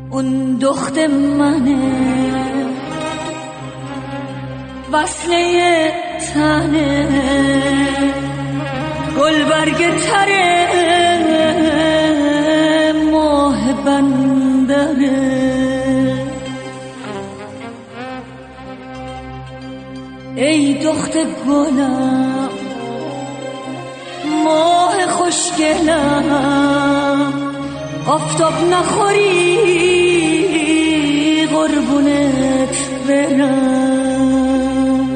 اون دخت منه، وصله تنه، گل برگ تره، ماه بندره. ای دخت گلم، ماه خوشگلم، آفتاب نخوری قربونت برم.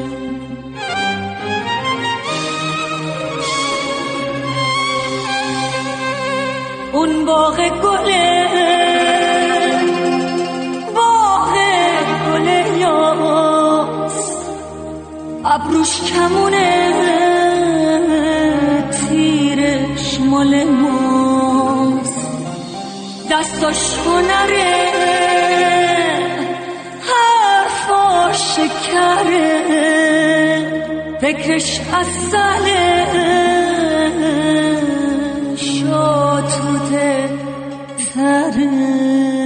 اون باغ گله، باغ گله یاس، ابروش کمونه، تیرش مال ماست، دستاش هنره، حرفاش شکره، فکرش اصله، شاتوته تره.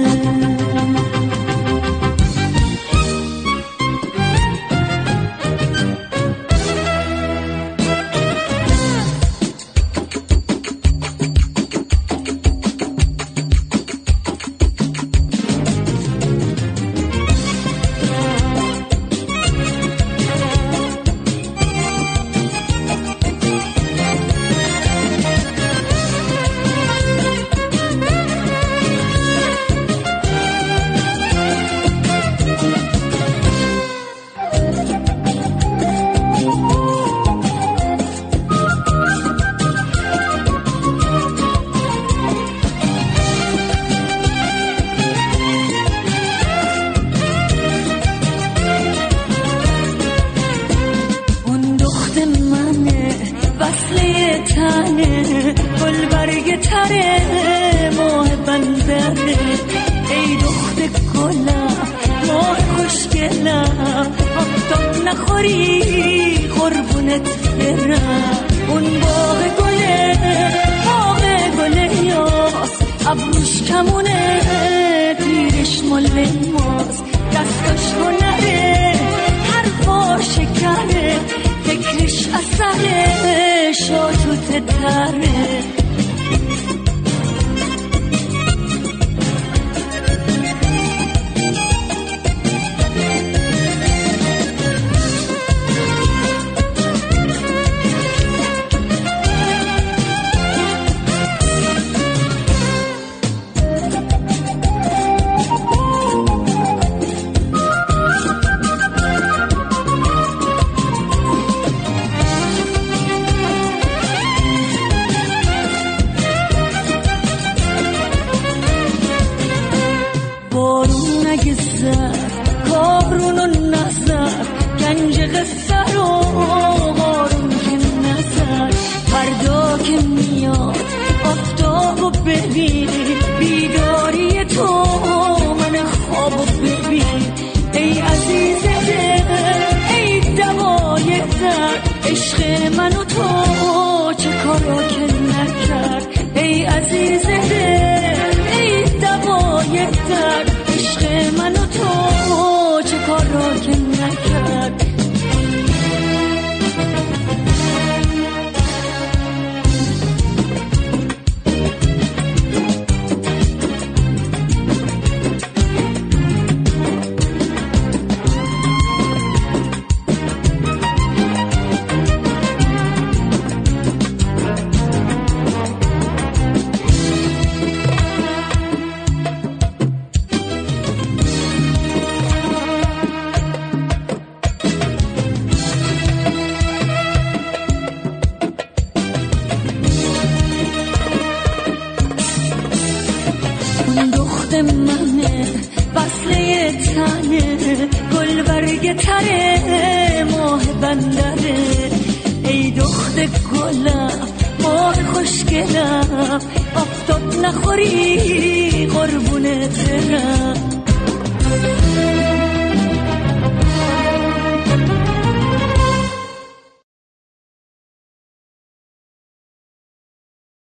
وصله تنه، گل برگ تره، ماه بندره. ای دخت گلم، ماه خوشگلم، آفتاب نخوری قربونت برم. اون باغ گله، باغ گله یاس، ابروش کمونه، تیرش مال ماست، دستاش هنره، حرفاش شکره، فکرش اصله، شاتوته تره. کابرون و نظر، گنج قصه رو قارون که نظر. فردا که میاد آفتابو ببین، بیداری تو من خوابو ببین. ای عزیز دل، ای دوای درد، عشق من و تو چه کارا که نکرد. ای عزیز دل، ای دوای درد، عشق من و تو چه کار را که نکرد. دخت منه، وصله تنه، گل برگ تره، ماه بندره. ای دخت گلم، ماه خوشگلم، آفتاب نخوری قربونت برم.